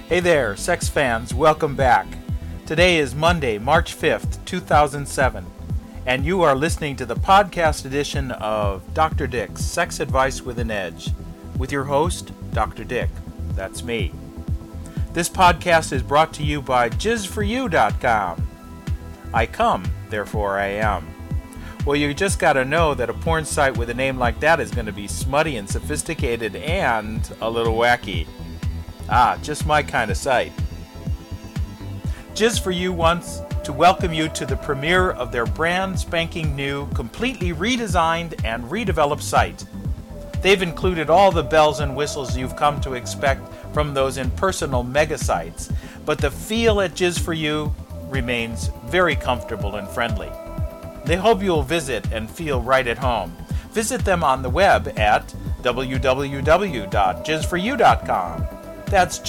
Hey there, sex fans, welcome back. Today is Monday, March 5th, 2007, and you are listening to the podcast edition of Dr. Dick's Sex Advice with an Edge, with your host, Dr. Dick. That's me. This podcast is brought to you by jizzforyou.com. I come, therefore I am. Well, you just gotta know that a porn site with a name like that is going to be smutty and sophisticated and a little wacky. Just my kind of site. Jizz for You wants to welcome you to the premiere of their brand spanking new, completely redesigned and redeveloped site. They've included all the bells and whistles you've come to expect from those impersonal mega sites, but the feel at Jizz for You remains very comfortable and friendly. They hope you'll visit and feel right at home. Visit them on the web at www.jizzforyou.com. That's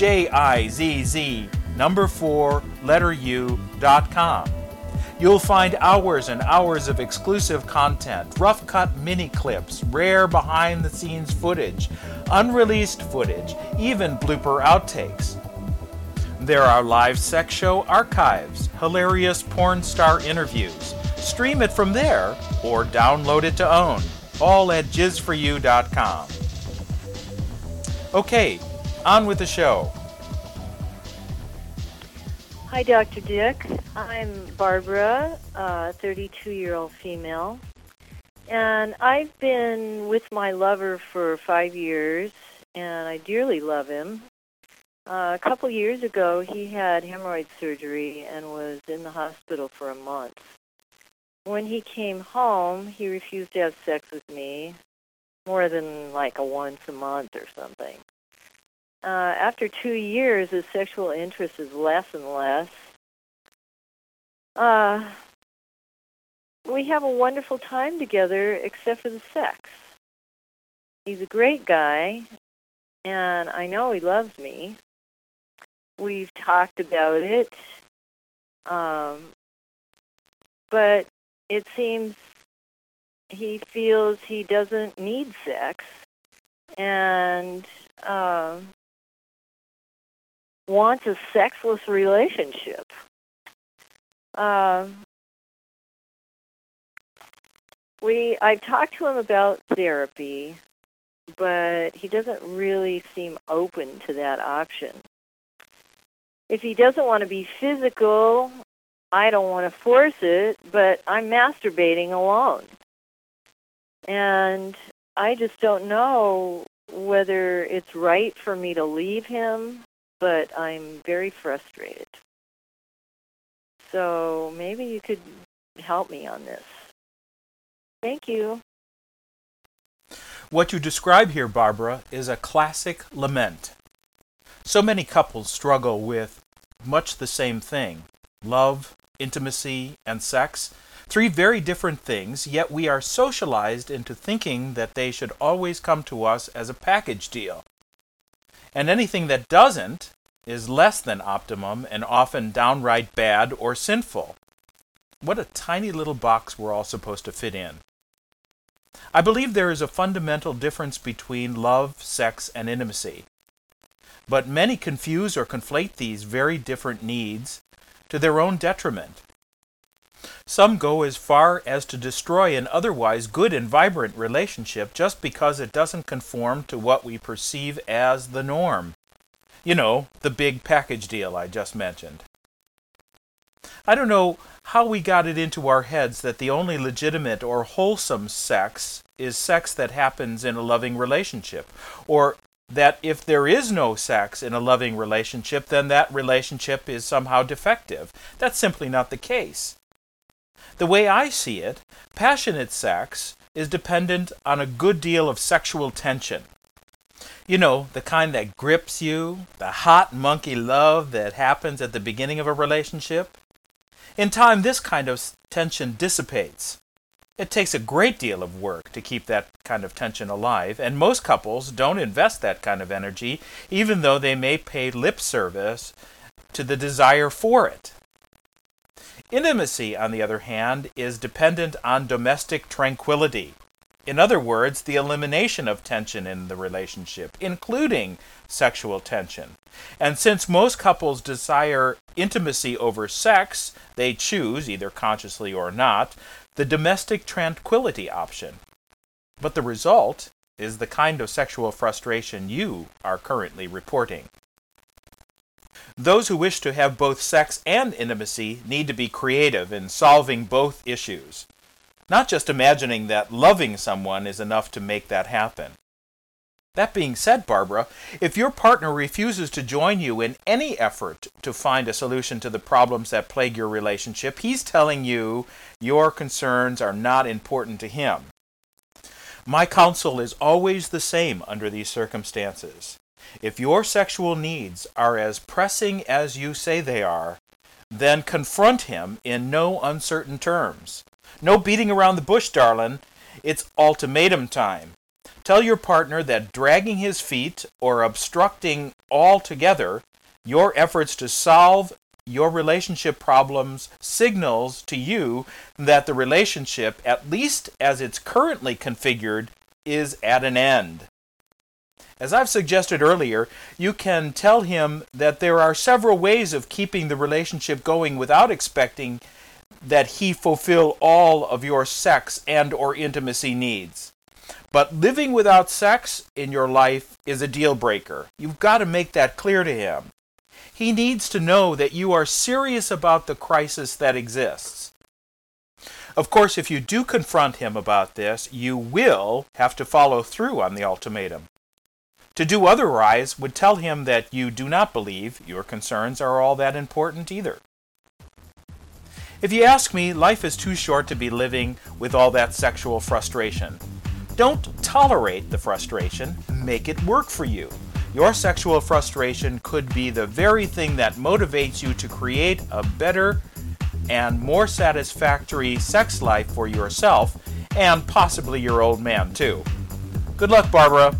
JIZZ4U.com. You'll find hours and hours of exclusive content, rough-cut mini clips, rare behind-the-scenes footage, unreleased footage, even blooper outtakes. There are live sex show archives, hilarious porn star interviews. Stream it from there or download it to own, all at jizzforyou.com. Okay, on with the show. Hi, Dr. Dick. I'm Barbara, a 32-year-old female, and I've been with my lover for 5 years, and I dearly love him. A couple years ago, he had hemorrhoid surgery and was in the hospital for a month. When he came home, he refused to have sex with me more than like once a month or something. After 2 years, his sexual interest is less and less. We have a wonderful time together except for the sex. He's a great guy, and I know he loves me. We've talked about it, but it seems he feels he doesn't need sex and wants a sexless relationship. I've talked to him about therapy, but he doesn't really seem open to that option. If he doesn't want to be physical, I don't want to force it, but I'm masturbating alone. And I just don't know whether it's right for me to leave him, but I'm very frustrated. So maybe you could help me on this. Thank you. What you describe here, Barbara, is a classic lament. So many couples struggle with much the same thing: love, intimacy, and sex. Three very different things, yet we are socialized into thinking that they should always come to us as a package deal. And anything that doesn't is less than optimum and often downright bad or sinful. What a tiny little box we're all supposed to fit in. I believe there is a fundamental difference between love, sex, and intimacy. But many confuse or conflate these very different needs to their own detriment. Some go as far as to destroy an otherwise good and vibrant relationship just because it doesn't conform to what we perceive as the norm. You know, the big package deal I just mentioned. I don't know how we got it into our heads that the only legitimate or wholesome sex is sex that happens in a loving relationship, or that if there is no sex in a loving relationship, then that relationship is somehow defective. That's simply not the case. The way I see it, passionate sex is dependent on a good deal of sexual tension. You know, the kind that grips you, the hot monkey love that happens at the beginning of a relationship. In time, this kind of tension dissipates. It takes a great deal of work to keep that kind of tension alive, and most couples don't invest that kind of energy, even though they may pay lip service to the desire for it. Intimacy, on the other hand, is dependent on domestic tranquility. In other words, the elimination of tension in the relationship, including sexual tension. And since most couples desire intimacy over sex, they choose, either consciously or not, the domestic tranquility option. But the result is the kind of sexual frustration you are currently reporting. Those who wish to have both sex and intimacy need to be creative in solving both issues. Not just imagining that loving someone is enough to make that happen. That being said, Barbara, if your partner refuses to join you in any effort to find a solution to the problems that plague your relationship, he's telling you your concerns are not important to him. My counsel is always the same under these circumstances. If your sexual needs are as pressing as you say they are, then confront him in no uncertain terms. No beating around the bush, darling. It's ultimatum time. Tell your partner that dragging his feet or obstructing altogether your efforts to solve your relationship problems signals to you that the relationship, at least as it's currently configured, is at an end. As I've suggested earlier, you can tell him that there are several ways of keeping the relationship going without expecting that he fulfill all of your sex and or intimacy needs. But living without sex in your life is a deal breaker. You've got to make that clear to him. He needs to know that you are serious about the crisis that exists. Of course, if you do confront him about this, you will have to follow through on the ultimatum. To do otherwise would tell him that you do not believe your concerns are all that important either. If you ask me, life is too short to be living with all that sexual frustration. Don't tolerate the frustration, make it work for you. Your sexual frustration could be the very thing that motivates you to create a better and more satisfactory sex life for yourself and possibly your old man too. Good luck, Barbara.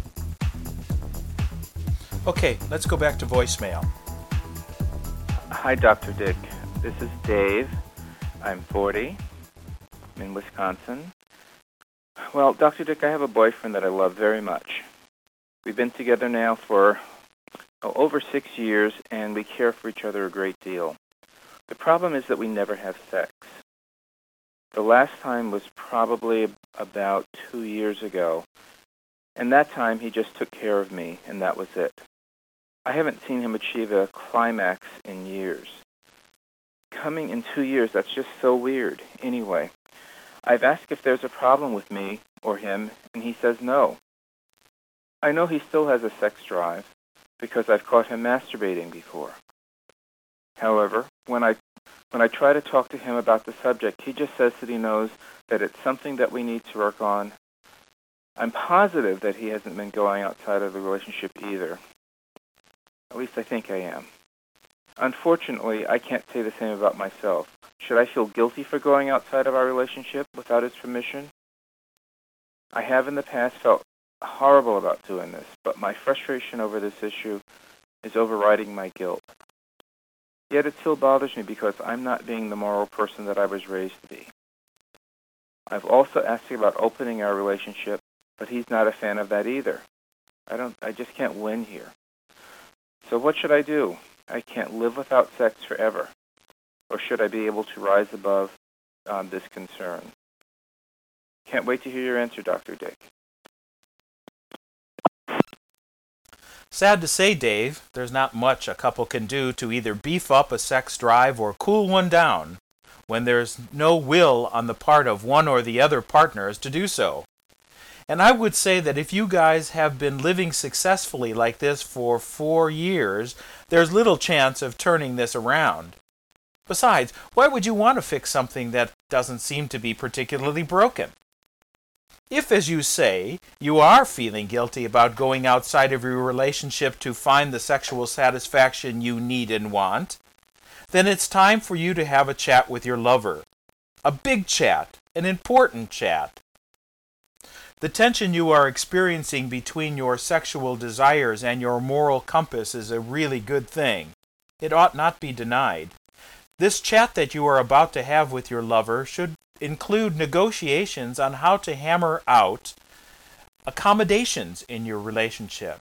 Okay, let's go back to voicemail. Hi, Dr. Dick. This is Dave. I'm 40. I'm in Wisconsin. Well, Dr. Dick, I have a boyfriend that I love very much. We've been together now for over 6 years, and we care for each other a great deal. The problem is that we never have sex. The last time was probably about 2 years ago, and that time he just took care of me, and that was it. I haven't seen him achieve a climax in years. Coming in 2 years, that's just so weird. Anyway, I've asked if there's a problem with me or him, and he says no. I know he still has a sex drive because I've caught him masturbating before. However, when I try to talk to him about the subject, he just says that he knows that it's something that we need to work on. I'm positive that he hasn't been going outside of the relationship either. At least I think I am. Unfortunately, I can't say the same about myself. Should I feel guilty for going outside of our relationship without his permission? I have in the past felt horrible about doing this, but my frustration over this issue is overriding my guilt. Yet it still bothers me because I'm not being the moral person that I was raised to be. I've also asked him about opening our relationship, but he's not a fan of that either. I just can't win here. So what should I do? I can't live without sex forever. Or should I be able to rise above this concern? Can't wait to hear your answer, Dr. Dick. Sad to say, Dave, there's not much a couple can do to either beef up a sex drive or cool one down when there's no will on the part of one or the other partners to do so. And I would say that if you guys have been living successfully like this for 4 years, there's little chance of turning this around. Besides, why would you want to fix something that doesn't seem to be particularly broken? If, as you say, you are feeling guilty about going outside of your relationship to find the sexual satisfaction you need and want, then it's time for you to have a chat with your lover. A big chat, an important chat. The tension you are experiencing between your sexual desires and your moral compass is a really good thing. It ought not be denied. This chat that you are about to have with your lover should include negotiations on how to hammer out accommodations in your relationship?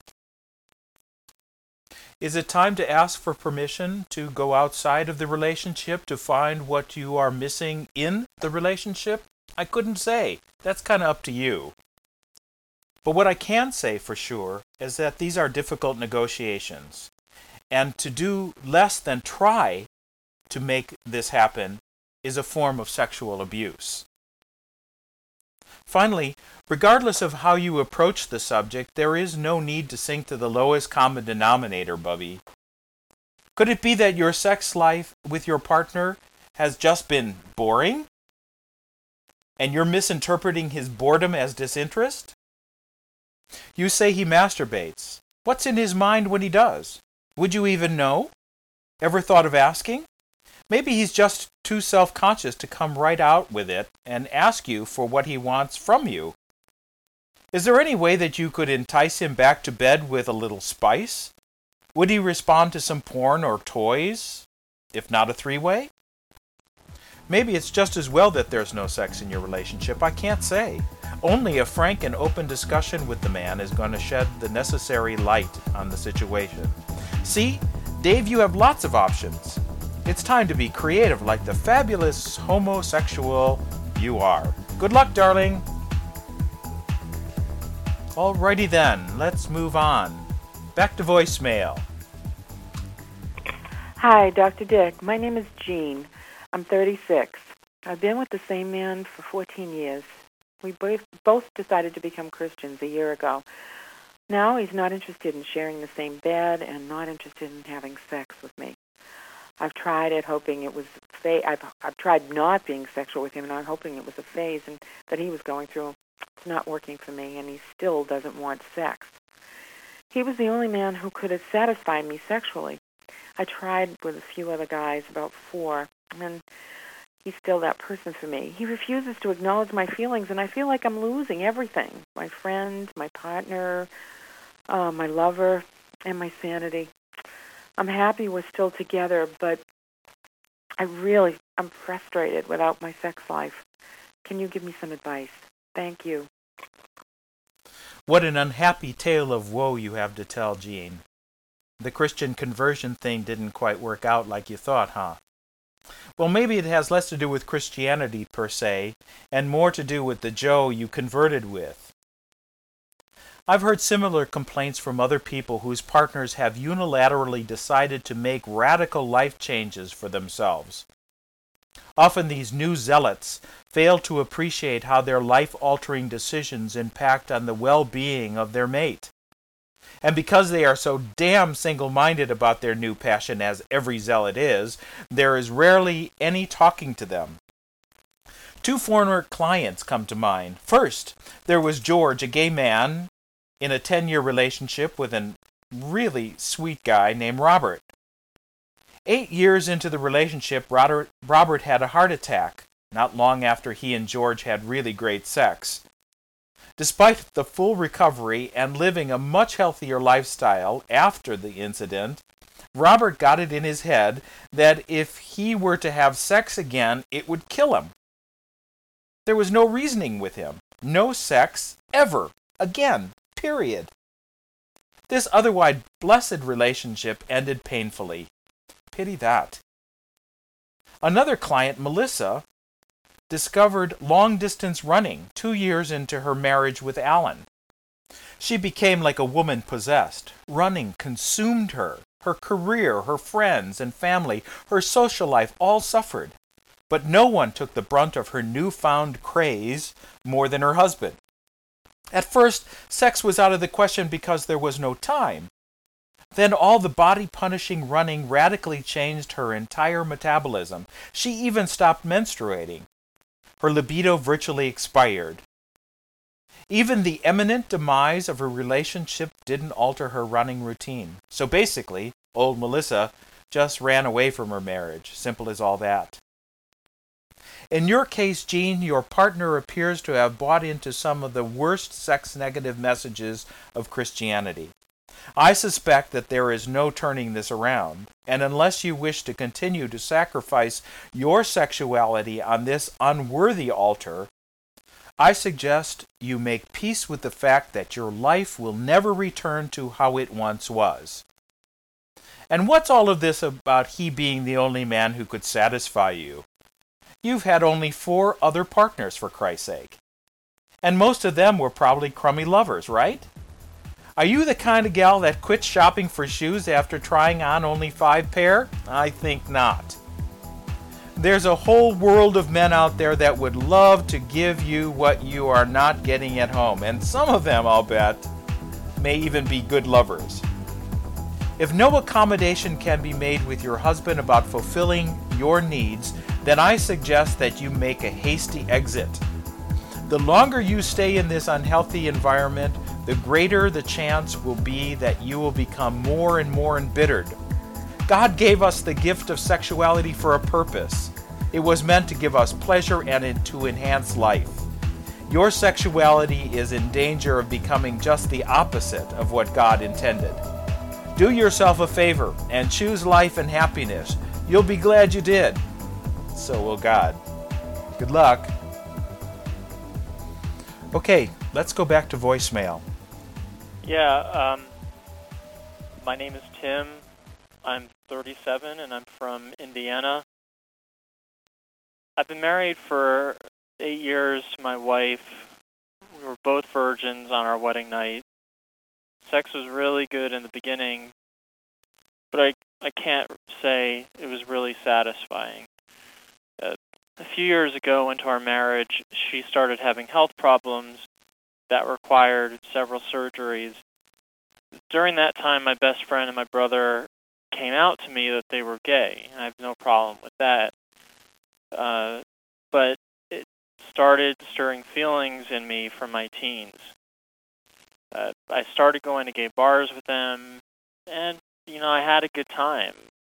Is it time to ask for permission to go outside of the relationship to find what you are missing in the relationship? I couldn't say. That's kind of up to you. But what I can say for sure is that these are difficult negotiations. And to do less than try to make this happen is a form of sexual abuse. Finally, regardless of how you approach the subject, there is no need to sink to the lowest common denominator, Bubby. Could it be that your sex life with your partner has just been boring? And you're misinterpreting his boredom as disinterest? You say he masturbates. What's in his mind when he does? Would you even know? Ever thought of asking? Maybe he's just too self-conscious to come right out with it and ask you for what he wants from you. Is there any way that you could entice him back to bed with a little spice? Would he respond to some porn or toys, if not a three-way? Maybe it's just as well that there's no sex in your relationship. I can't say. Only a frank and open discussion with the man is going to shed the necessary light on the situation. See, Dave, you have lots of options. It's time to be creative like the fabulous homosexual you are. Good luck, darling. Alrighty then, let's move on. Back to voicemail. Hi, Dr. Dick. My name is Jean. I'm 36. I've been with the same man for 14 years. We both decided to become Christians a year ago. Now he's not interested in sharing the same bed and not interested in having sex with me. I've tried it, hoping it was I've tried not being sexual with him, and I'm hoping it was a phase and that he was going through. It's not working for me, and he still doesn't want sex. He was the only man who could have satisfied me sexually. I tried with a few other guys, about 4, and he's still that person for me. He refuses to acknowledge my feelings, and I feel like I'm losing everything. My friends, my partner, my lover, and my sanity. I'm happy we're still together, but I'm frustrated without my sex life. Can you give me some advice? Thank you. What an unhappy tale of woe you have to tell, Jean. The Christian conversion thing didn't quite work out like you thought, huh? Well, maybe it has less to do with Christianity per se, and more to do with the Joe you converted with. I've heard similar complaints from other people whose partners have unilaterally decided to make radical life changes for themselves. Often these new zealots fail to appreciate how their life-altering decisions impact on the well-being of their mate. And because they are so damn single-minded about their new passion, as every zealot is, there is rarely any talking to them. 2 former clients come to mind. First, there was George, a gay man in a 10-year relationship with a really sweet guy named Robert. 8 years into the relationship, Robert had a heart attack, not long after he and George had really great sex. Despite the full recovery and living a much healthier lifestyle after the incident, Robert got it in his head that if he were to have sex again, it would kill him. There was no reasoning with him. No sex, ever, again, period. This otherwise blessed relationship ended painfully. Pity that. Another client, Melissa, discovered long-distance running 2 years into her marriage with Alan. She became like a woman possessed. Running consumed her. Her career, her friends and family, her social life all suffered. But no one took the brunt of her newfound craze more than her husband. At first, sex was out of the question because there was no time. Then all the body-punishing running radically changed her entire metabolism. She even stopped menstruating. Her libido virtually expired. Even the imminent demise of her relationship didn't alter her running routine. So basically, old Melissa just ran away from her marriage. Simple as all that. In your case, Jean, your partner appears to have bought into some of the worst sex-negative messages of Christianity. I suspect that there is no turning this around, and unless you wish to continue to sacrifice your sexuality on this unworthy altar, I suggest you make peace with the fact that your life will never return to how it once was. And what's all of this about he being the only man who could satisfy you? You've had only 4 other partners, for Christ's sake. And most of them were probably crummy lovers, right? Are you the kind of gal that quits shopping for shoes after trying on only 5 pair? I think not. There's a whole world of men out there that would love to give you what you are not getting at home, and some of them, I'll bet, may even be good lovers. If no accommodation can be made with your husband about fulfilling your needs, then I suggest that you make a hasty exit. The longer you stay in this unhealthy environment, the greater the chance will be that you will become more and more embittered. God gave us the gift of sexuality for a purpose. It was meant to give us pleasure and to enhance life. Your sexuality is in danger of becoming just the opposite of what God intended. Do yourself a favor and choose life and happiness. You'll be glad you did. So will God. Good luck. Okay, let's go back to voicemail. Yeah, my name is Tim. I'm 37 and I'm from Indiana. I've been married for 8 years to my wife. We were both virgins on our wedding night. Sex was really good in the beginning, but I can't say it was really satisfying. A few years ago into our marriage, she started having health problems that required several surgeries. During that time, my best friend and my brother came out to me that they were gay. I have no problem with that. But it started stirring feelings in me from my teens. I started going to gay bars with them, and, I had a good time.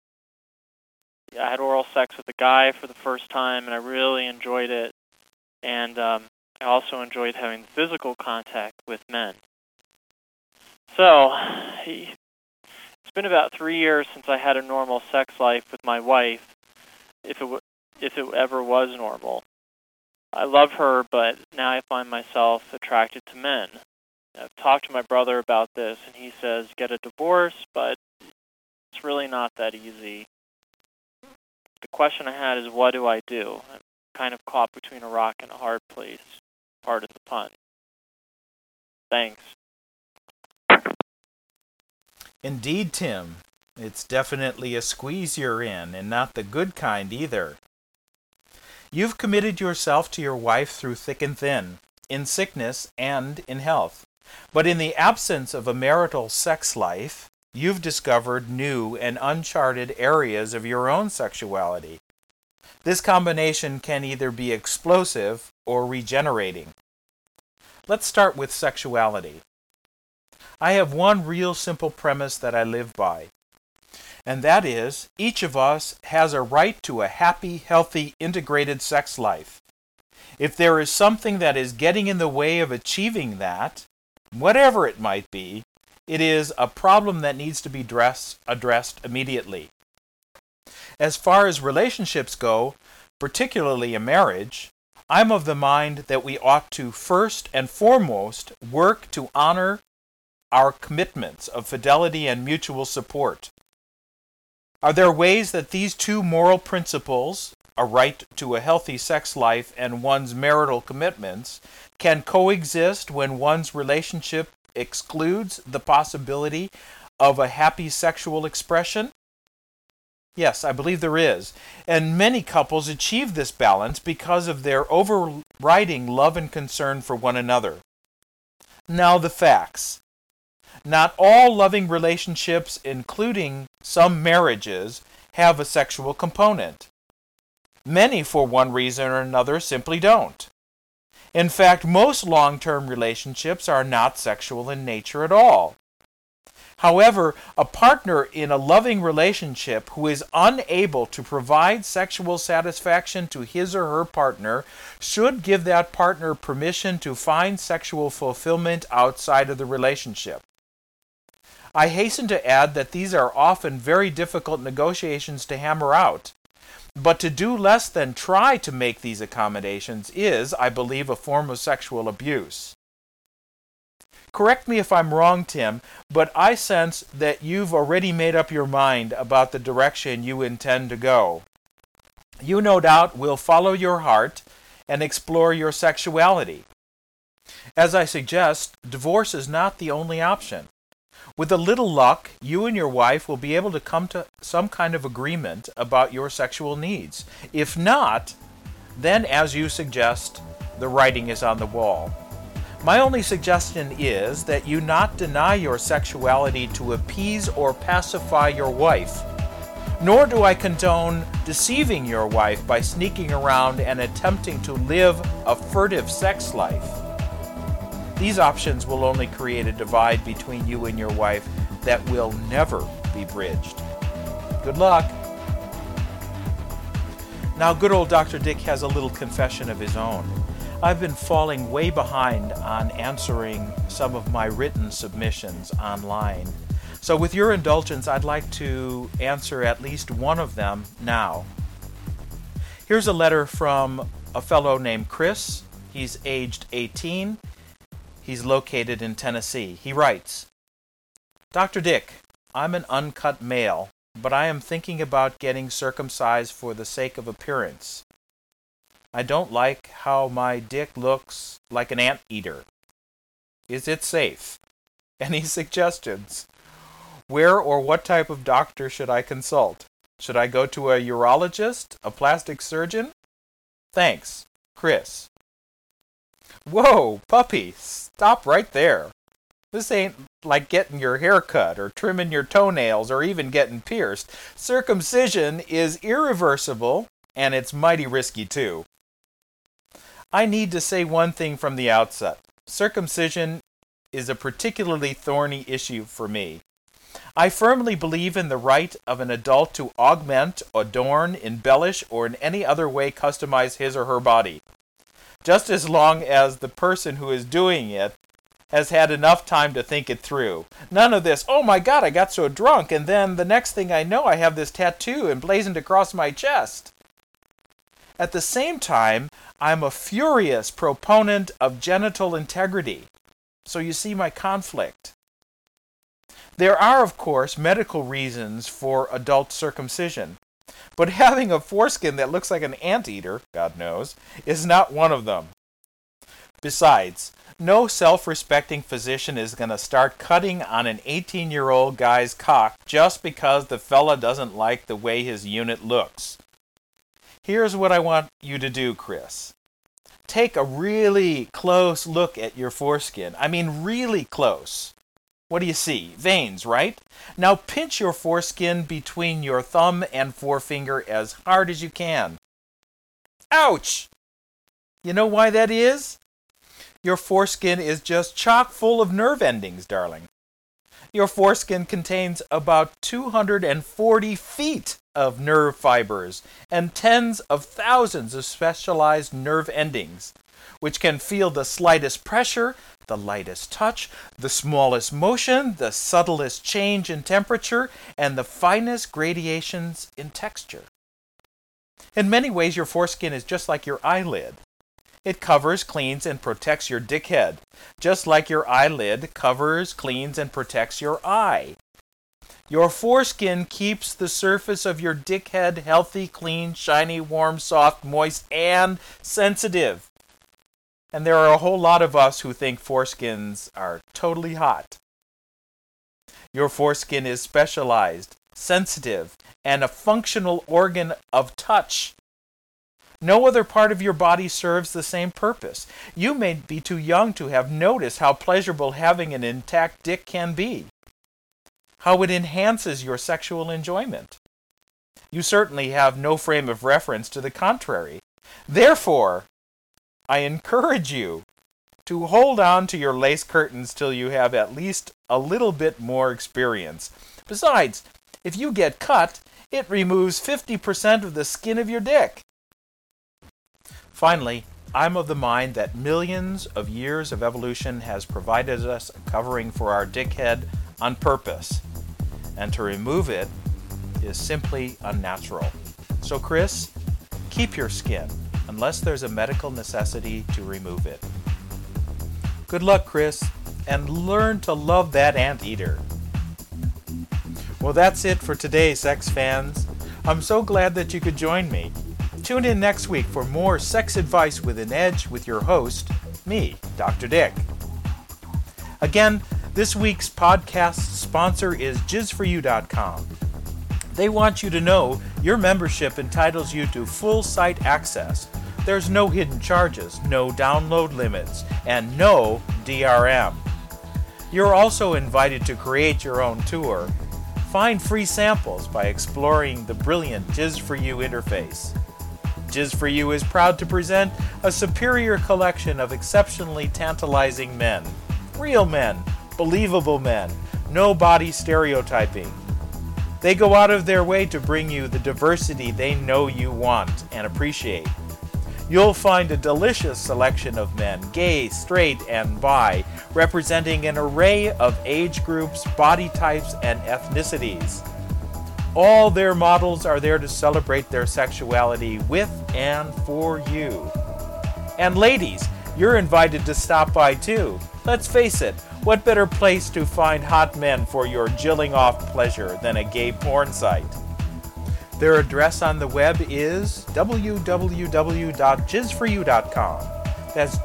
I had oral sex with a guy for the first time, and I really enjoyed it. And I also enjoyed having physical contact with men. So, it's been about 3 years since I had a normal sex life with my wife, if it ever was normal. I love her, but now I find myself attracted to men. I've talked to my brother about this, and he says get a divorce, but it's really not that easy. The question I had is, what do I do? I'm kind of caught between a rock and a hard place. Pardon the pun. Thanks. Indeed, Tim. It's definitely a squeeze you're in, and not the good kind either. You've committed yourself to your wife through thick and thin, in sickness and in health. But in the absence of a marital sex life, you've discovered new and uncharted areas of your own sexuality. This combination can either be explosive or regenerating. Let's start with sexuality. I have one real simple premise that I live by, and that is, each of us has a right to a happy, healthy, integrated sex life. If there is something that is getting in the way of achieving that, whatever it might be, it is a problem that needs to be addressed immediately. As far as relationships go, particularly a marriage, I'm of the mind that we ought to first and foremost work to honor our commitments of fidelity and mutual support. Are there ways that these two moral principles, a right to a healthy sex life and one's marital commitments, can coexist when one's relationship excludes the possibility of a happy sexual expression? Yes, I believe there is. And many couples achieve this balance because of their overriding love and concern for one another. Now the facts. Not all loving relationships, including some marriages, have a sexual component. Many, for one reason or another, simply don't. In fact, most long-term relationships are not sexual in nature at all. However, a partner in a loving relationship who is unable to provide sexual satisfaction to his or her partner should give that partner permission to find sexual fulfillment outside of the relationship. I hasten to add that these are often very difficult negotiations to hammer out. But to do less than try to make these accommodations is, I believe, a form of sexual abuse. Correct me if I'm wrong, Tim, but I sense that you've already made up your mind about the direction you intend to go. You no doubt will follow your heart and explore your sexuality. As I suggest, divorce is not the only option. With a little luck, you and your wife will be able to come to some kind of agreement about your sexual needs. If not, then as you suggest, the writing is on the wall. My only suggestion is that you not deny your sexuality to appease or pacify your wife. Nor do I condone deceiving your wife by sneaking around and attempting to live a furtive sex life. These options will only create a divide between you and your wife that will never be bridged. Good luck. Now, good old Dr. Dick has a little confession of his own. I've been falling way behind on answering some of my written submissions online. So with your indulgence, I'd like to answer at least one of them now. Here's a letter from a fellow named Chris. He's aged 18. He's located in Tennessee. He writes, Dr. Dick, I'm an uncut male, but I am thinking about getting circumcised for the sake of appearance. I don't like how my dick looks like an anteater. Is it safe? Any suggestions? Where or what type of doctor should I consult? Should I go to a urologist, a plastic surgeon? Thanks, Chris. Whoa, puppy, stop right there. This ain't like getting your hair cut or trimming your toenails or even getting pierced. Circumcision is irreversible and it's mighty risky too. I need to say one thing from the outset. Circumcision is a particularly thorny issue for me. I firmly believe in the right of an adult to augment, adorn, embellish, or in any other way customize his or her body, just as long as the person who is doing it has had enough time to think it through. None of this, oh my God, I got so drunk, and then the next thing I know I have this tattoo emblazoned across my chest. At the same time, I'm a furious proponent of genital integrity. So you see my conflict. There are, of course, medical reasons for adult circumcision, but having a foreskin that looks like an anteater, God knows, is not one of them. Besides, no self-respecting physician is going to start cutting on an 18-year-old guy's cock just because the fella doesn't like the way his unit looks. Here's what I want you to do, Chris. Take a really close look at your foreskin. I mean, really close. What do you see? Veins, right? Now pinch your foreskin between your thumb and forefinger as hard as you can. Ouch! You know why that is? Your foreskin is just chock full of nerve endings, darling. Your foreskin contains about 240 feet of nerve fibers and tens of thousands of specialized nerve endings, which can feel the slightest pressure, the lightest touch, the smallest motion, the subtlest change in temperature, and the finest gradations in texture. In many ways, your foreskin is just like your eyelid. It covers, cleans, and protects your dickhead, just like your eyelid covers, cleans, and protects your eye. Your foreskin keeps the surface of your dickhead healthy, clean, shiny, warm, soft, moist, and sensitive. And there are a whole lot of us who think foreskins are totally hot. Your foreskin is specialized, sensitive, and a functional organ of touch. No other part of your body serves the same purpose. You may be too young to have noticed how pleasurable having an intact dick can be, how it enhances your sexual enjoyment. You certainly have no frame of reference to the contrary. Therefore, I encourage you to hold on to your lace curtains till you have at least a little bit more experience. Besides, if you get cut, it removes 50% of the skin of your dick. Finally, I'm of the mind that millions of years of evolution has provided us a covering for our dickhead on purpose, and to remove it is simply unnatural. So Chris, keep your skin unless there's a medical necessity to remove it. Good luck, Chris, and learn to love that anteater. Well, that's it for today, sex fans. I'm so glad that you could join me. Tune in next week for more sex advice with an edge with your host, me, Dr. Dick. Again, this week's podcast sponsor is JizzForYou.com. They want you to know your membership entitles you to full site access. There's no hidden charges, no download limits, and no DRM. You're also invited to create your own tour. Find free samples by exploring the brilliant Jizz4You interface. Jizz4You is proud to present a superior collection of exceptionally tantalizing men. Real men, believable men, no body stereotyping. They go out of their way to bring you the diversity they know you want and appreciate. You'll find a delicious selection of men, gay, straight, and bi, representing an array of age groups, body types, and ethnicities. All their models are there to celebrate their sexuality with and for you. And ladies, you're invited to stop by too. Let's face it, what better place to find hot men for your jilling off pleasure than a gay porn site? Their address on the web is www.jizzforyou.com. That's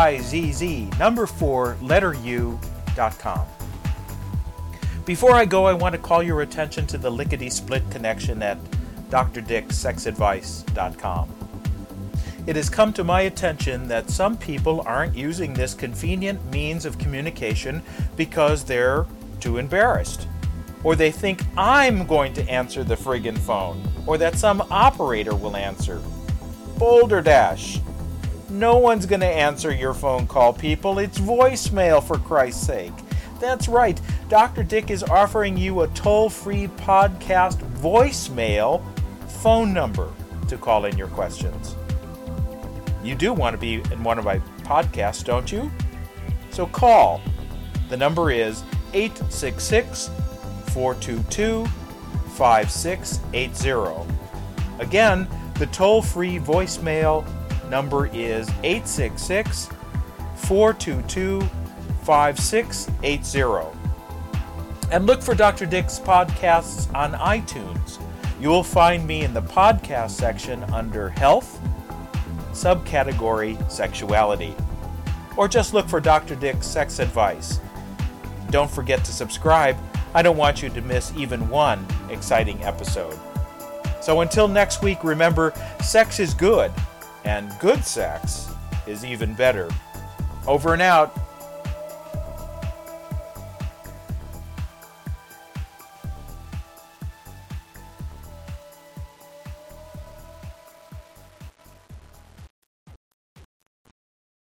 JIZZ4U.com. Before I go, I want to call your attention to the lickety-split connection at drdicksexadvice.com. It has come to my attention that some people aren't using this convenient means of communication because they're too embarrassed. Or they think I'm going to answer the friggin' phone, or that some operator will answer. Boulder Dash. No one's going to answer your phone call, people. It's voicemail, for Christ's sake. That's right. Dr. Dick is offering you a toll-free podcast voicemail phone number to call in your questions. You do want to be in one of my podcasts, don't you? So call. The number is 866-422-5680. Again, the toll-free voicemail number is 866-422-5680. And look for Dr. Dick's podcasts on iTunes. You will find me in the podcast section under Health, subcategory Sexuality. Or just look for Dr. Dick's Sex Advice. Don't forget to subscribe. I don't want you to miss even one exciting episode. So until next week, remember, sex is good, and good sex is even better. Over and out.